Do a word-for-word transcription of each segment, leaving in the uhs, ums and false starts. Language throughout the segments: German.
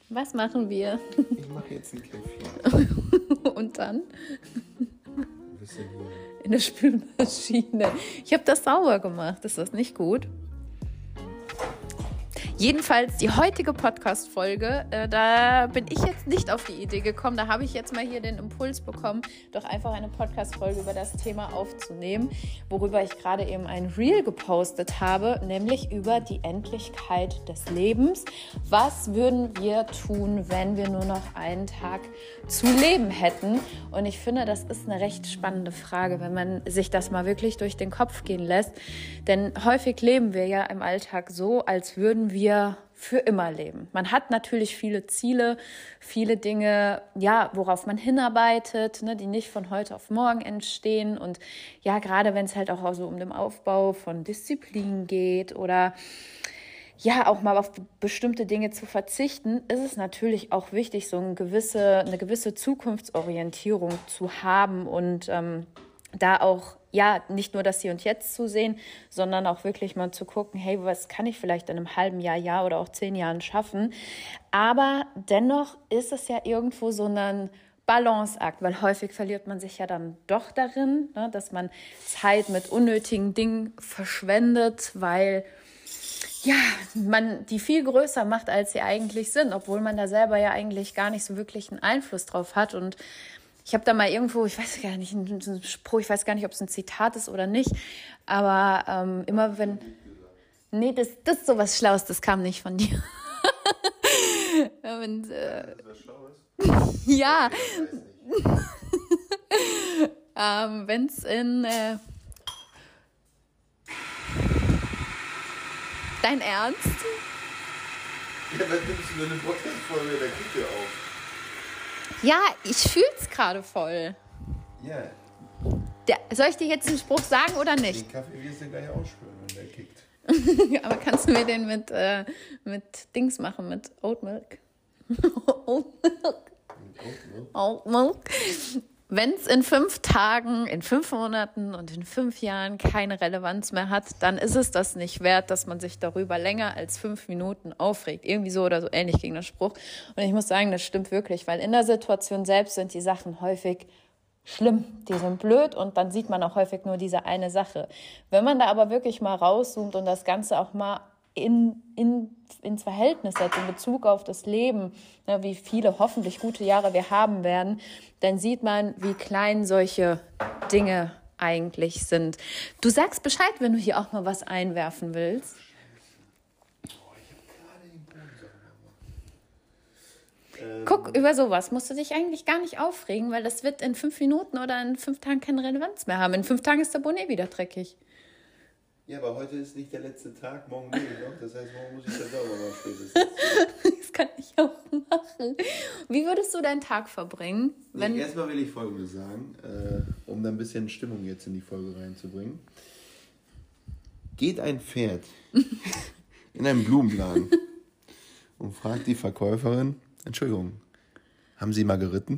Was machen wir? Ich mache jetzt ein Käffchen. Und dann? Ein bisschen hier. In der Spülmaschine. Ich habe das sauber gemacht. Ist das nicht gut? Jedenfalls die heutige Podcast-Folge, äh, da bin ich jetzt nicht auf die Idee gekommen, da habe ich jetzt mal hier den Impuls bekommen, doch einfach eine Podcast-Folge über das Thema aufzunehmen, worüber ich gerade eben ein Reel gepostet habe, nämlich über die Endlichkeit des Lebens. Was würden wir tun, wenn wir nur noch einen Tag zu leben hätten? Und ich finde, das ist eine recht spannende Frage, wenn man sich das mal wirklich durch den Kopf gehen lässt, denn häufig leben wir ja im Alltag so, als würden wir für immer leben. Man hat natürlich viele Ziele, viele Dinge, ja, worauf man hinarbeitet, ne, die nicht von heute auf morgen entstehen. Und ja, gerade wenn es halt auch so um den Aufbau von Disziplin geht oder ja, auch mal auf bestimmte Dinge zu verzichten, ist es natürlich auch wichtig, so eine gewisse, eine gewisse Zukunftsorientierung zu haben und ähm, da auch, ja, nicht nur das Hier und Jetzt zu sehen, sondern auch wirklich mal zu gucken, hey, was kann ich vielleicht in einem halben Jahr, Jahr oder auch zehn Jahren schaffen? Aber dennoch ist es ja irgendwo so ein Balanceakt, weil häufig verliert man sich ja dann doch darin, ne, dass man Zeit mit unnötigen Dingen verschwendet, weil ja, man die viel größer macht, als sie eigentlich sind, obwohl man da selber ja eigentlich gar nicht so wirklich einen Einfluss drauf hat. Und ich habe da mal irgendwo, ich weiß gar nicht, ein Spruch, ich weiß gar nicht, ob es ein Zitat ist oder nicht, aber ähm, immer wenn, nee, das, das ist sowas Schlaues, das kam nicht von dir. wenn, äh, Das was Schlaues? Ja, Ich weiß nicht. ähm, wenn es in äh, dein Ernst? Ja, was nimmst du denn eine Podcast-Folge in der Küche auf? Ja, ich fühl's gerade voll. Ja, Der, soll ich dir jetzt den Spruch sagen oder nicht? den Kaffee wirst du gleich ausspülen, wenn der kickt. Aber kannst du mir den mit, äh, mit Dings machen, mit Oat Milk? Oat Milk. Oat Milk. Wenn es in fünf Tagen, in fünf Monaten und in fünf Jahren keine Relevanz mehr hat, dann ist es das nicht wert, dass man sich darüber länger als fünf Minuten aufregt. Irgendwie so oder so ähnlich ging der Spruch. Und ich muss sagen, das stimmt wirklich, weil in der Situation selbst sind die Sachen häufig schlimm, die sind blöd und dann sieht man auch häufig nur diese eine Sache. Wenn man da aber wirklich mal rauszoomt und das Ganze auch mal in, in, ins Verhältnis setzt, in Bezug auf das Leben, ne, wie viele hoffentlich gute Jahre wir haben werden, dann sieht man, wie klein solche Dinge eigentlich sind. Du sagst Bescheid, wenn du hier auch mal was einwerfen willst. Oh, ich habe gerade den Boden sauber gemacht. Ähm, Guck, über sowas musst du dich eigentlich gar nicht aufregen, weil das wird in fünf Minuten oder in fünf Tagen keine Relevanz mehr haben. In fünf Tagen ist der Boden eh wieder dreckig. Ja, aber heute ist nicht der letzte Tag, morgen lebe ich noch. Das heißt, morgen muss ich das sauber machen spätestens. Das kann ich auch machen. Wie würdest du deinen Tag verbringen? Wenn Nee, erstmal will ich Folgendes sagen, äh, um da ein bisschen Stimmung jetzt in die Folge reinzubringen. Geht ein Pferd in einen Blumenladen und fragt die Verkäuferin, Entschuldigung, haben Sie mal geritten?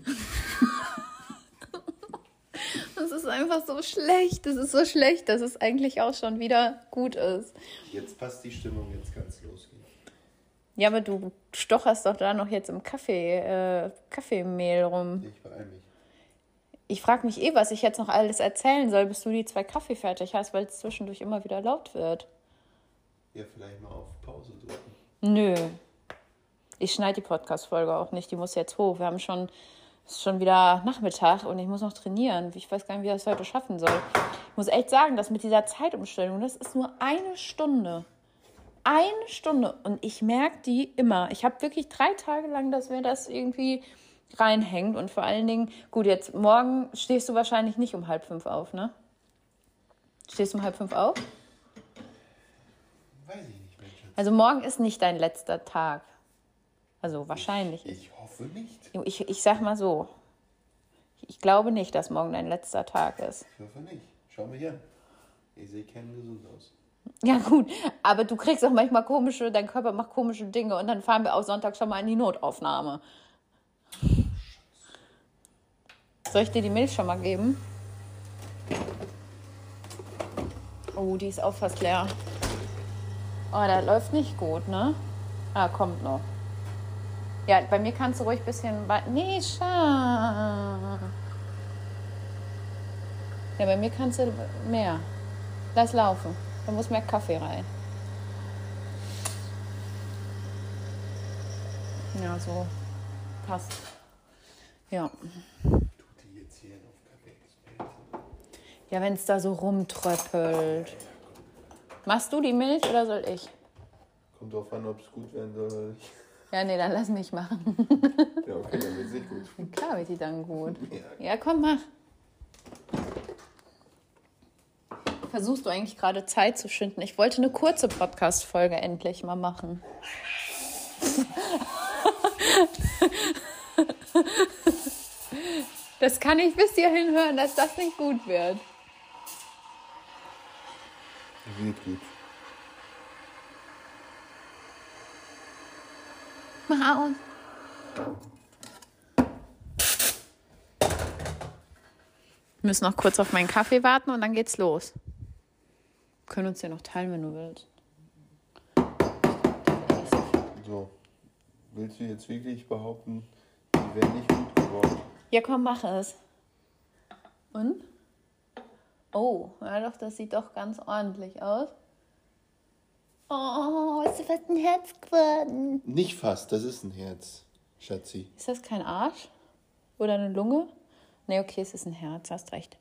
Das ist einfach so schlecht. Das ist so schlecht, dass es eigentlich auch schon wieder gut ist. Jetzt passt die Stimmung, jetzt kann es losgehen. Ja, aber du stocherst doch da noch jetzt im Kaffee, äh, Kaffeemehl rum. Ich beeil mich. Ich frage mich eh, was ich jetzt noch alles erzählen soll, bis du die zwei Kaffee fertig hast, weil es zwischendurch immer wieder laut wird. Ja, vielleicht mal auf Pause drücken. Nö. Ich schneide die Podcast-Folge auch nicht. Die muss jetzt hoch. Wir haben schon, es ist schon wieder Nachmittag und ich muss noch trainieren. Ich weiß gar nicht, wie ich das heute schaffen soll. Ich muss echt sagen, dass mit dieser Zeitumstellung, das ist nur eine Stunde. Eine Stunde. Und ich merke die immer. Ich habe wirklich drei Tage lang, dass mir das irgendwie reinhängt. Und vor allen Dingen, gut, jetzt morgen stehst du wahrscheinlich nicht um halb fünf auf, ne? Stehst du um halb fünf auf? Weiß ich nicht, Mensch. Also morgen ist nicht dein letzter Tag. Also wahrscheinlich. Ich, ich hoffe nicht. Ich, ich sag mal so, ich glaube nicht, dass morgen dein letzter Tag ist. Ich hoffe nicht. Schau mich an. Ich sehe kerngesund aus. Ja gut, aber du kriegst auch manchmal komische, dein Körper macht komische Dinge und dann fahren wir auch Sonntag schon mal in die Notaufnahme. Soll ich dir die Milch schon mal geben? Oh, die ist auch fast leer. Oh, das läuft nicht gut, ne? Ah, kommt noch. Ja, bei mir kannst du ruhig ein bisschen... wei- Nee, Schatz. Ja, bei mir kannst du mehr. Lass laufen. Da muss mehr Kaffee rein. Ja, so. Passt. Ja. Tut die jetzt hier auf Kaffee? Ja, wenn es da so rumtröppelt. Machst du die Milch oder soll ich? Kommt drauf an, ob es gut werden soll oder nicht. Ja, nee, dann lass mich machen. Ja, okay, dann wird es nicht gut. Klar wird die dann gut. Ja. Ja, komm, mach. Versuchst du eigentlich gerade Zeit zu schinden? Ich wollte eine kurze Podcast-Folge endlich mal machen. Das kann ich bis hierhin hören, dass das nicht gut wird. Wird gut. Mach aus. Wir müssen noch kurz auf meinen Kaffee warten und dann geht's los. Wir können uns ja noch teilen, wenn du willst. So, willst du jetzt wirklich behaupten, die wären nicht gut geworden? Ja, komm, mach es. Und? Oh, ja doch, das sieht doch ganz ordentlich aus. Oh, ist das fast ein Herz geworden? Nicht fast, das ist ein Herz, Schatzi. Ist das kein Arsch? Oder eine Lunge? Nee, okay, es ist ein Herz, hast recht.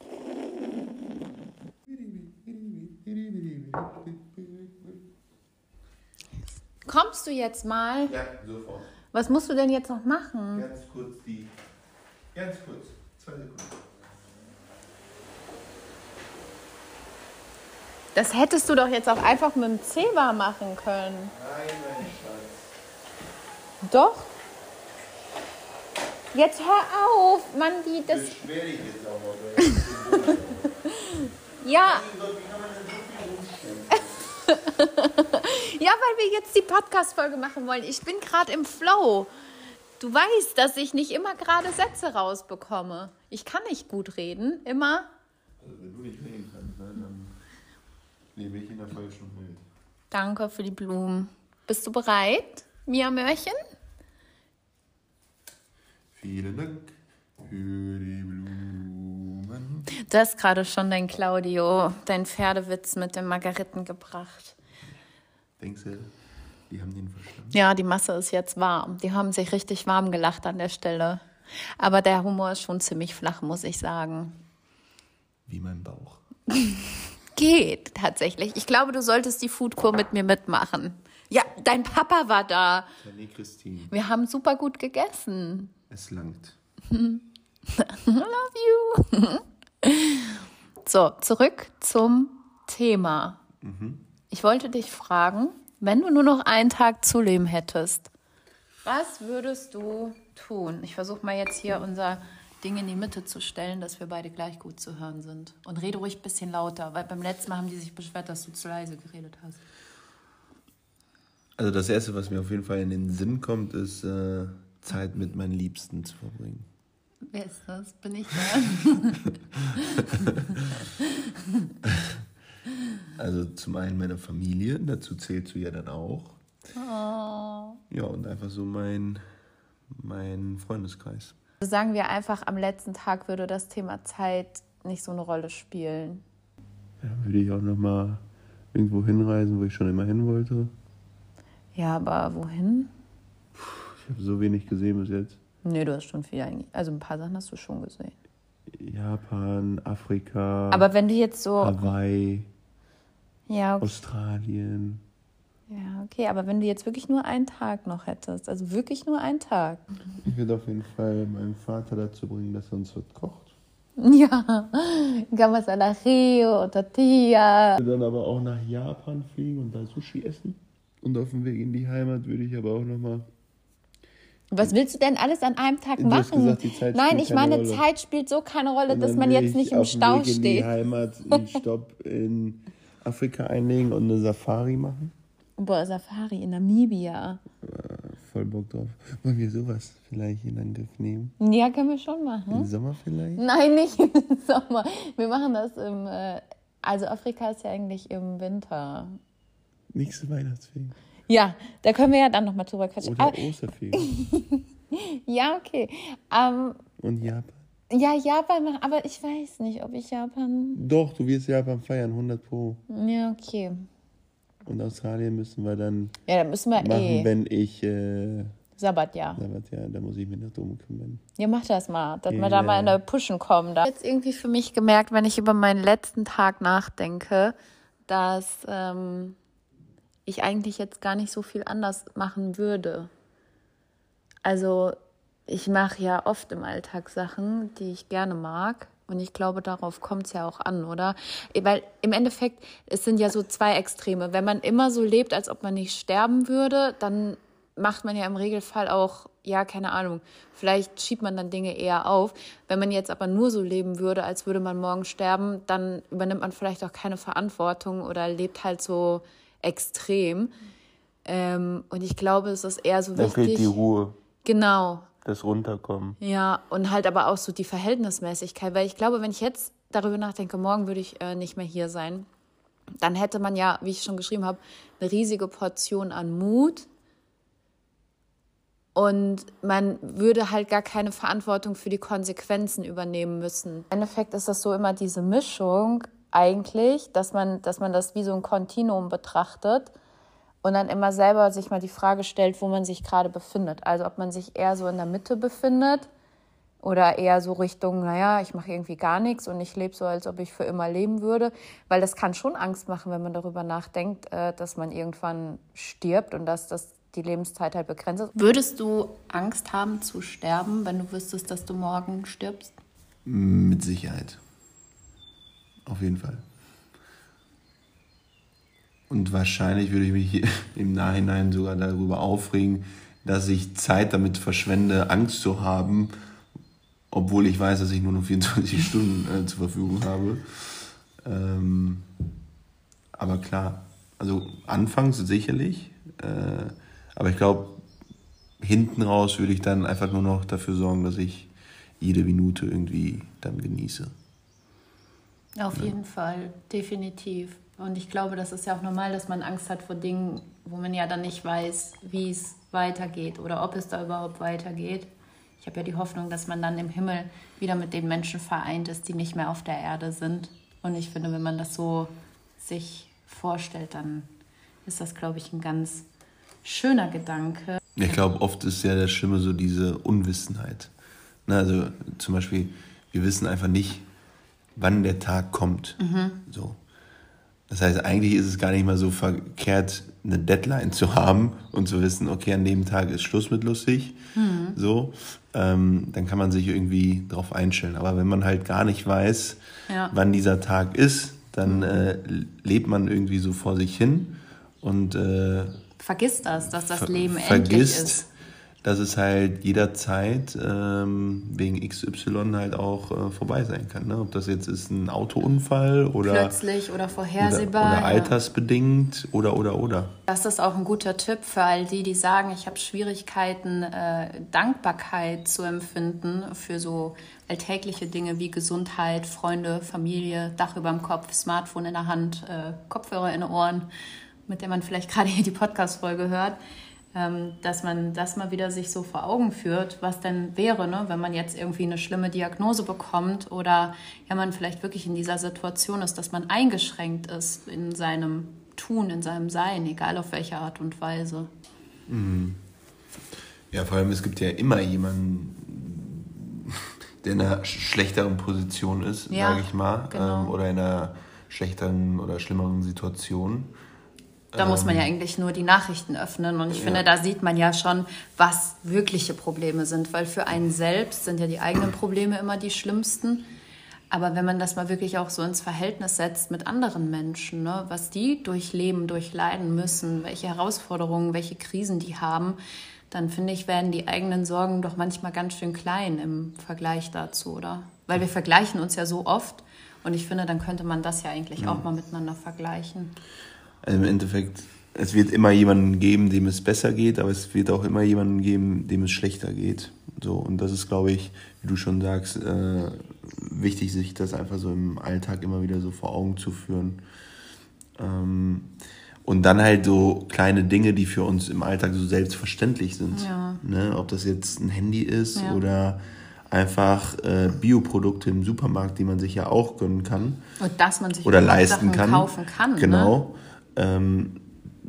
Kommst du jetzt mal? Ja, sofort. Was musst du denn jetzt noch machen? Ganz kurz die. Ganz kurz. Zwei Sekunden. Das hättest du doch jetzt auch einfach mit dem Zebra machen können. Nein, mein Schatz. Doch. Jetzt hör auf, Mann, die das. Beschwer dich jetzt auch mal. Oder? Ja. Mein Gott, wie kann man denn so viel rumstellen? Ja, weil wir jetzt die Podcast-Folge machen wollen. Ich bin gerade im Flow. Du weißt, dass ich nicht immer gerade Sätze rausbekomme. Ich kann nicht gut reden, immer. Also wenn du nicht reden kannst, ne, dann lebe ich in der falschen Welt. Danke für die Blumen. Bist du bereit, Mia Mörchen? Vielen Dank für die Blumen. Du hast gerade schon dein Claudio, dein Pferdewitz mit den Margariten gebracht. Denkst du, die haben den verstanden? Ja, die Masse ist jetzt warm. Die haben sich richtig warm gelacht an der Stelle. Aber der Humor ist schon ziemlich flach, muss ich sagen. Wie mein Bauch. Geht, tatsächlich. Ich glaube, du solltest die Foodkur mit mir mitmachen. Ja, dein Papa war da. Salut, Christine. Wir haben super gut gegessen. Es langt. I love you. So, zurück zum Thema. Mhm. Ich wollte dich fragen, wenn du nur noch einen Tag zu leben hättest, was würdest du tun? Ich versuche mal jetzt hier unser Ding in die Mitte zu stellen, dass wir beide gleich gut zu hören sind. Und rede ruhig ein bisschen lauter, weil beim letzten Mal haben die sich beschwert, dass du zu leise geredet hast. Also das Erste, was mir auf jeden Fall in den Sinn kommt, ist äh, Zeit mit meinen Liebsten zu verbringen. Wer ist das? Bin ich da? Also zum einen meine Familie, dazu zählst du ja dann auch. Oh. Ja, und einfach so mein, mein Freundeskreis. Sagen wir einfach, am letzten Tag würde das Thema Zeit nicht so eine Rolle spielen. Ja, würde ich auch nochmal irgendwo hinreisen, wo ich schon immer hin wollte. Ja, aber wohin? Ich habe so wenig gesehen bis jetzt. Nee, du hast schon viel eigentlich. Also ein paar Sachen hast du schon gesehen. Japan, Afrika, Aber wenn du jetzt so... Hawaii, Ja, okay. Australien. Ja, okay, aber wenn du jetzt wirklich nur einen Tag noch hättest, also wirklich nur einen Tag. Ich würde auf jeden Fall meinen Vater dazu bringen, dass er uns was kocht. Ja, Gamas a la Rio, Tortilla. Ich würde dann aber auch nach Japan fliegen und da Sushi essen. Und auf dem Weg in die Heimat würde ich aber auch nochmal... Was willst du denn alles an einem Tag Du hast machen? gesagt, die Zeit Nein, spielt ich keine meine, Rolle. Zeit spielt so keine Rolle, Und dass dann man will jetzt ich nicht im auf dem Stau Weg in die steht. Heimat einen Stopp in Afrika einlegen und eine Safari machen. Boah, Safari in Namibia. Voll Bock drauf. Wollen wir sowas vielleicht in Angriff nehmen? Ja, können wir schon machen. Im Sommer vielleicht? Nein, nicht im Sommer. Wir machen das im... Äh, also Afrika ist ja eigentlich im Winter. Nächste Weihnachtsferien. Ja, da können wir ja dann nochmal drüber quatschen. Oder Aber, Osterfeger. ja, okay. Ähm, Und Japan? ja, Japan, aber ich weiß nicht, ob ich Japan... Doch, du wirst Japan feiern, hundert Pro. Ja, okay. Und Australien müssen wir dann Ja, da müssen wir machen, eh... wenn ich... Äh, Sabbatjahr. Sabbatjahr, da muss ich mich noch drum kümmern. Ja, mach das mal, dass Ja. wir da mal in der Pushen kommen. Da. Ich habe jetzt irgendwie für mich gemerkt, wenn ich über meinen letzten Tag nachdenke, dass ähm, ich eigentlich jetzt gar nicht so viel anders machen würde. Also ich mache ja oft im Alltag Sachen, die ich gerne mag. Und ich glaube, darauf kommt es ja auch an, oder? Weil im Endeffekt, es sind ja so zwei Extreme. Wenn man immer so lebt, als ob man nicht sterben würde, dann macht man ja im Regelfall auch, ja, keine Ahnung, vielleicht schiebt man dann Dinge eher auf. Wenn man jetzt aber nur so leben würde, als würde man morgen sterben, dann übernimmt man vielleicht auch keine Verantwortung oder lebt halt so extrem. Ähm, und ich glaube, es ist eher so Da wichtig. fehlt die Ruhe, Genau. das Runterkommen. Ja, und halt aber auch so die Verhältnismäßigkeit, weil ich glaube, wenn ich jetzt darüber nachdenke, morgen würde ich äh, nicht mehr hier sein, dann hätte man ja, wie ich schon geschrieben habe, eine riesige Portion an Mut. Und man würde halt gar keine Verantwortung für die Konsequenzen übernehmen müssen. Im Endeffekt ist das so immer diese Mischung eigentlich, dass man, dass man das wie so ein Kontinuum betrachtet und dann immer selber sich mal die Frage stellt, wo man sich gerade befindet. Also ob man sich eher so in der Mitte befindet oder eher so Richtung, naja, ich mache irgendwie gar nichts und ich lebe so, als ob ich für immer leben würde. Weil das kann schon Angst machen, wenn man darüber nachdenkt, dass man irgendwann stirbt und dass das die Lebenszeit halt begrenzt ist. Würdest du Angst haben zu sterben, wenn du wüsstest, dass du morgen stirbst? Mit Sicherheit. Auf jeden Fall. Und wahrscheinlich würde ich mich im Nachhinein sogar darüber aufregen, dass ich Zeit damit verschwende, Angst zu haben, obwohl ich weiß, dass ich nur noch vierundzwanzig Stunden äh, zur Verfügung habe. Ähm, aber klar, also anfangs sicherlich, äh, aber ich glaube, hinten raus würde ich dann einfach nur noch dafür sorgen, dass ich jede Minute irgendwie dann genieße. Auf jeden Fall, definitiv. Und ich glaube, das ist ja auch normal, dass man Angst hat vor Dingen, wo man ja dann nicht weiß, wie es weitergeht oder ob es da überhaupt weitergeht. Ich habe ja die Hoffnung, dass man dann im Himmel wieder mit den Menschen vereint ist, die nicht mehr auf der Erde sind. Und ich finde, wenn man das so sich vorstellt, dann ist das, glaube ich, ein ganz schöner Gedanke. Ich glaube, oft ist ja das Schlimme so diese Unwissenheit. Na, also zum Beispiel, wir wissen einfach nicht, wann der Tag kommt. Mhm. So. Das heißt, eigentlich ist es gar nicht mal so verkehrt, eine Deadline zu haben und zu wissen, okay, an dem Tag ist Schluss mit lustig. Mhm. So, ähm, dann kann man sich irgendwie drauf einstellen. Aber wenn man halt gar nicht weiß, ja. wann dieser Tag ist, dann äh, lebt man irgendwie so vor sich hin und äh, vergisst das, dass das Leben ver- endlich vergisst, ist. Dass es halt jederzeit ähm, wegen X Y halt auch äh, vorbei sein kann. Ne? Ob das jetzt ist ein Autounfall oder plötzlich oder vorhersehbar. Oder, oder altersbedingt ja. oder, oder, oder. Das ist auch ein guter Tipp für all die, die sagen, ich habe Schwierigkeiten, äh, Dankbarkeit zu empfinden für so alltägliche Dinge wie Gesundheit, Freunde, Familie, Dach über dem Kopf, Smartphone in der Hand, äh, Kopfhörer in den Ohren, mit der man vielleicht gerade hier die Podcast-Folge hört, ähm, dass man das mal wieder sich so vor Augen führt, was denn wäre, ne, wenn man jetzt irgendwie eine schlimme Diagnose bekommt oder ja, man vielleicht wirklich in dieser Situation ist, dass man eingeschränkt ist in seinem Tun, in seinem Sein, egal auf welche Art und Weise. Mhm. Ja, vor allem, es gibt ja immer jemanden, der in einer schlechteren Position ist, ja, sage ich mal, genau. ähm, oder in einer schlechteren oder schlimmeren Situation. Da muss man ja eigentlich nur die Nachrichten öffnen und ich ja. finde, da sieht man ja schon, was wirkliche Probleme sind, weil für einen selbst sind ja die eigenen Probleme immer die schlimmsten, aber wenn man das mal wirklich auch so ins Verhältnis setzt mit anderen Menschen, ne, was die durchleben, durchleiden müssen, welche Herausforderungen, welche Krisen die haben, dann finde ich, werden die eigenen Sorgen doch manchmal ganz schön klein im Vergleich dazu, oder? Weil wir vergleichen uns ja so oft und ich finde, dann könnte man das ja eigentlich ja. auch mal miteinander vergleichen. Also im Endeffekt, es wird immer jemanden geben, dem es besser geht, aber es wird auch immer jemanden geben, dem es schlechter geht. So, und das ist, glaube ich, wie du schon sagst, äh, wichtig, sich das einfach so im Alltag immer wieder so vor Augen zu führen. Ähm, Und dann halt so kleine Dinge, die für uns im Alltag so selbstverständlich sind. Ja. Ne? Ob das jetzt ein Handy ist Ja. oder einfach äh, Bioprodukte im Supermarkt, die man sich ja auch gönnen kann. Und dass man sich oder überhaupt leisten Sachen kann. kaufen kann. Genau. Ne? Ähm,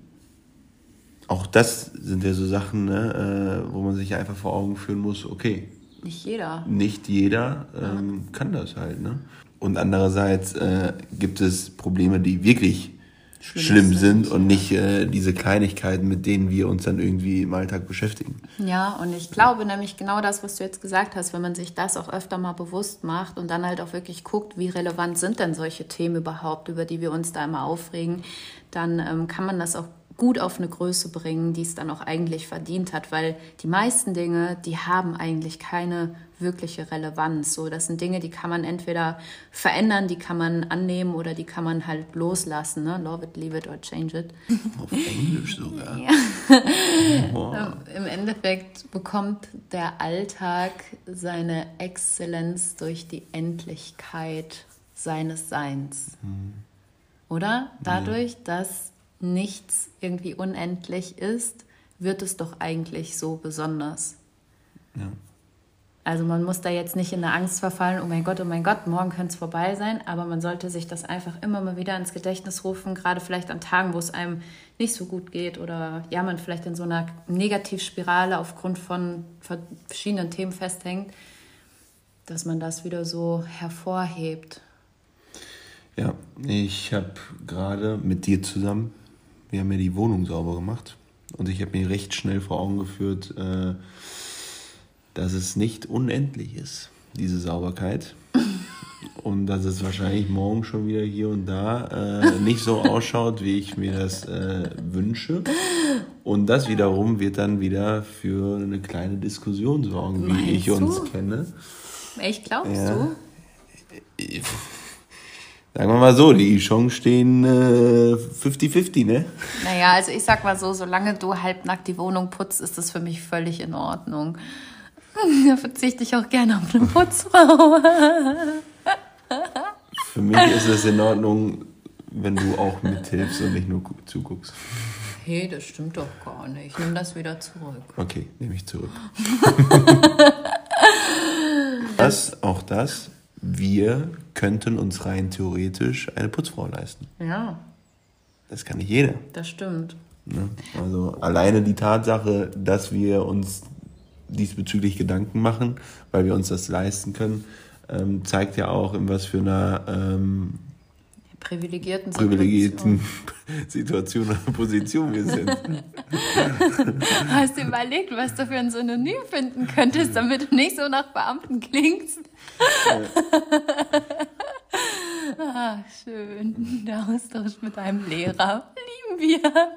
auch das sind ja so Sachen, ne, äh, wo man sich einfach vor Augen führen muss, okay. Nicht jeder. Nicht jeder ähm, ja. kann das halt. Ne? Und andererseits äh, gibt es Probleme, die wirklich schlimm, schlimm sind, sind und nicht äh, diese Kleinigkeiten, mit denen wir uns dann irgendwie im Alltag beschäftigen. Ja, und ich glaube nämlich genau das, was du jetzt gesagt hast, wenn man sich das auch öfter mal bewusst macht und dann halt auch wirklich guckt, wie relevant sind denn solche Themen überhaupt, über die wir uns da immer aufregen, dann ähm, kann man das auch gut auf eine Größe bringen, die es dann auch eigentlich verdient hat, weil die meisten Dinge, die haben eigentlich keine wirkliche Relevanz. So, das sind Dinge, die kann man entweder verändern, die kann man annehmen oder die kann man halt loslassen. Ne? Love it, leave it or change it. Auf Englisch sogar. Ja. Wow. Im Endeffekt bekommt der Alltag seine Exzellenz durch die Endlichkeit seines Seins. Hm. Oder? Dadurch, ja. dass nichts irgendwie unendlich ist, wird es doch eigentlich so besonders. Ja. Also man muss da jetzt nicht in der Angst verfallen, oh mein Gott, oh mein Gott, morgen könnte es vorbei sein, aber man sollte sich das einfach immer mal wieder ins Gedächtnis rufen, gerade vielleicht an Tagen, wo es einem nicht so gut geht oder ja, man vielleicht in so einer Negativspirale aufgrund von verschiedenen Themen festhängt, dass man das wieder so hervorhebt. Ja, ich habe gerade mit dir zusammen, wir haben ja die Wohnung sauber gemacht und ich habe mir recht schnell vor Augen geführt, äh, dass es nicht unendlich ist, diese Sauberkeit. Und dass es wahrscheinlich morgen schon wieder hier und da äh, nicht so ausschaut, wie ich mir das äh, wünsche. Und das wiederum wird dann wieder für eine kleine Diskussion sorgen, wie Meinst ich uns du? kenne. Echt, glaubst ja. du? Sagen wir mal so, die Chancen stehen äh, fünfzig fünfzig, ne? Naja, also ich sag mal so, solange du halbnackt die Wohnung putzt, ist das für mich völlig in Ordnung. Da verzichte ich auch gerne auf eine Putzfrau. Für mich ist es in Ordnung, wenn du auch mithilfst und nicht nur zuguckst. Hey, das stimmt doch gar nicht. Ich nehme das wieder zurück. Okay, nehme ich zurück. das, auch das, wir könnten uns rein theoretisch eine Putzfrau leisten. Ja. Das kann nicht jeder. Das stimmt. Ne? Also alleine die Tatsache, dass wir uns diesbezüglich Gedanken machen, weil wir uns das leisten können, ähm, zeigt ja auch, in was für einer ähm, privilegierten, privilegierten Situation oder Position wir sind. Hast du überlegt, was du für ein Synonym finden könntest, damit du nicht so nach Beamten klingst? Ah, schön. Der Austausch mit deinem Lehrer. Lieben wir.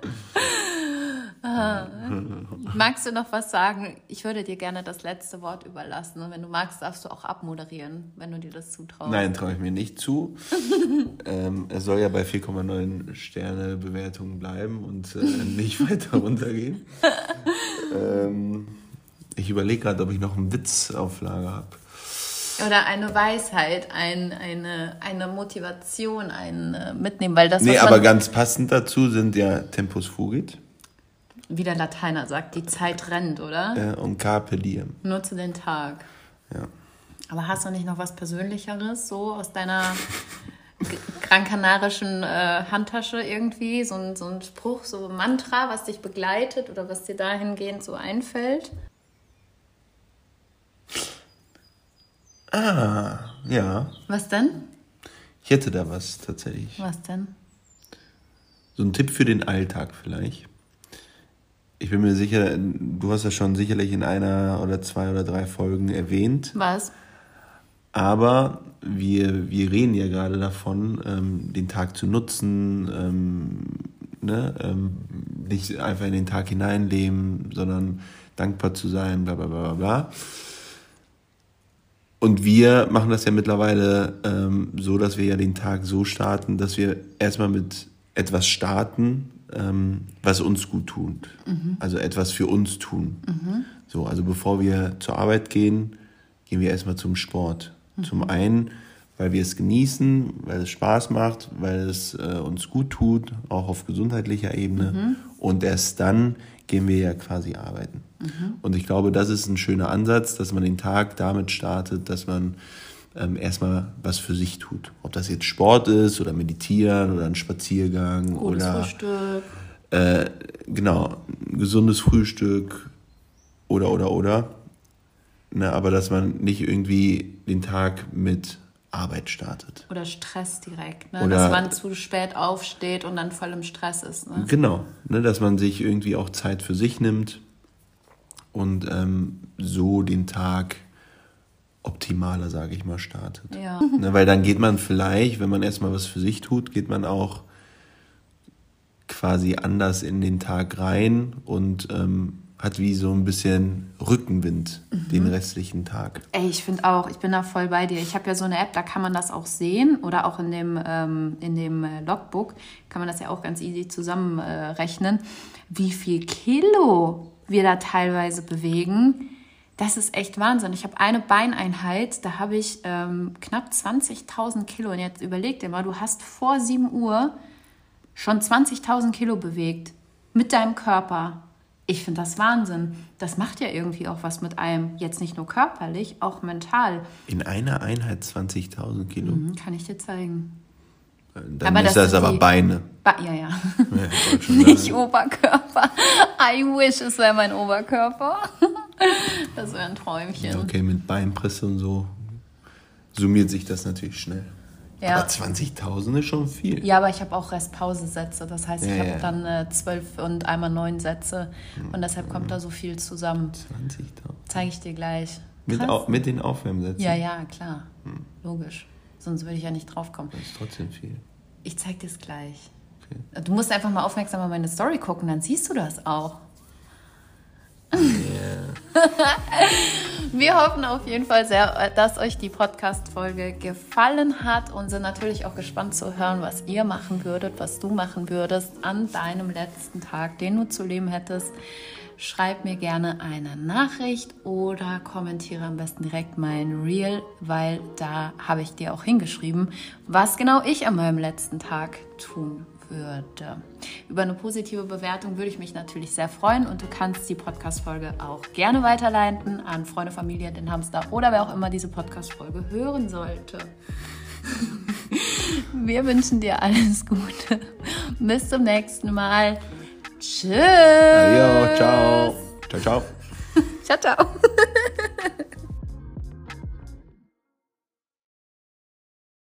Ah. Magst du noch was sagen? Ich würde dir gerne das letzte Wort überlassen. Und wenn du magst, darfst du auch abmoderieren, wenn du dir das zutraust. Nein, traue ich mir nicht zu. ähm, es soll ja bei vier Komma neun Sterne Bewertungen bleiben und äh, nicht weiter runtergehen. ähm, ich überlege gerade, ob ich noch einen Witz auf Lager habe. Oder eine Weisheit, ein, eine, eine Motivation, ein äh, Mitnehmen. Weil das, nee, was aber man, ganz passend dazu sind ja Tempus fugit. Wie der Lateiner sagt, die Zeit rennt, oder? Ja, und Carpe diem. Nutze den Tag. Ja. Aber hast du nicht noch was Persönlicheres, so aus deiner gran-kanarischen äh, Handtasche irgendwie? So ein, so ein Spruch, so ein Mantra, was dich begleitet oder was dir dahingehend so einfällt? Ah, ja. Was denn? Ich hätte da was tatsächlich. Was denn? So ein Tipp für den Alltag vielleicht. Ich bin mir sicher, du hast das schon sicherlich in einer oder zwei oder drei Folgen erwähnt. Was? Aber wir, wir reden ja gerade davon, ähm, den Tag zu nutzen, ähm, ne? ähm, nicht einfach in den Tag hineinleben, sondern dankbar zu sein, bla bla bla bla. Und wir machen das ja mittlerweile ähm, so, dass wir ja den Tag so starten, dass wir erstmal mit etwas starten, ähm, was uns gut tut. Mhm. Also etwas für uns tun. Mhm. So, also bevor wir zur Arbeit gehen, gehen wir erstmal zum Sport. Mhm. Zum einen, weil wir es genießen, weil es Spaß macht, weil es äh, uns gut tut, auch auf gesundheitlicher Ebene. Mhm. Und erst dann gehen wir ja quasi arbeiten. Mhm. Und ich glaube, das ist ein schöner Ansatz, dass man den Tag damit startet, dass man ähm, erstmal was für sich tut. Ob das jetzt Sport ist oder Meditieren oder ein Spaziergang. Gutes oder Frühstück. Äh, genau, ein gesundes Frühstück oder, oder, oder. Ne, aber dass man nicht irgendwie den Tag mit Arbeit startet. Oder Stress direkt, ne? Oder, dass man zu spät aufsteht und dann voll im Stress ist. Ne? Genau, ne, dass man sich irgendwie auch Zeit für sich nimmt und ähm, so den Tag optimaler, sage ich mal, startet. Ja. Ne, weil dann geht man vielleicht, wenn man erstmal was für sich tut, geht man auch quasi anders in den Tag rein und ähm, hat wie so ein bisschen Rückenwind mhm. den restlichen Tag. Ey, ich finde auch, ich bin da voll bei dir. Ich habe ja so eine App, da kann man das auch sehen oder auch in dem, ähm, in dem Logbook kann man das ja auch ganz easy zusammenrechnen, äh, wie viel Kilo wir da teilweise bewegen. Das ist echt Wahnsinn. Ich habe eine Beineinheit, da habe ich ähm, knapp zwanzigtausend Kilo. Und jetzt überleg dir mal, du hast vor sieben Uhr schon zwanzigtausend Kilo bewegt mit deinem Körper. Ich finde das Wahnsinn. Das macht ja irgendwie auch was mit einem. Jetzt nicht nur körperlich, auch mental. In einer Einheit zwanzigtausend Kilo? Mhm, kann ich dir zeigen. Dann aber ist das, das aber Beine. Ba- ja, ja. ja nicht Oberkörper. I wish, es wäre mein Oberkörper. Das wäre ein Träumchen. Ja, okay, mit Beinpresse und so summiert sich das natürlich schnell. Ja. Aber zwanzigtausend ist schon viel. Ja, aber ich habe auch Restpausensätze. Das heißt, ich ja, habe ja. dann äh, zwölf und einmal neun Sätze. Und deshalb kommt da so viel zusammen. zwanzigtausend. Zeige ich dir gleich. Mit, au- mit den Aufwärmsätzen? Ja, ja, klar. Hm. Logisch. Sonst würde ich ja nicht drauf kommen. Das ist trotzdem viel. Ich zeig dir es gleich. Okay. Du musst einfach mal aufmerksam auf meine Story gucken, dann siehst du das auch. Yeah. Wir hoffen auf jeden Fall sehr, dass euch die Podcast-Folge gefallen hat und sind natürlich auch gespannt zu hören, was ihr machen würdet, was du machen würdest an deinem letzten Tag, den du zu leben hättest. Schreib mir gerne eine Nachricht oder kommentiere am besten direkt mein Reel, weil da habe ich dir auch hingeschrieben, was genau ich an meinem letzten Tag tun würde. Über eine positive Bewertung würde ich mich natürlich sehr freuen und du kannst die Podcast-Folge auch gerne weiterleiten an Freunde, Familie, den Hamster oder wer auch immer diese Podcast-Folge hören sollte. Wir wünschen dir alles Gute. Bis zum nächsten Mal. Tschüss. Adios, ciao. Ciao, ciao. Ciao, ciao.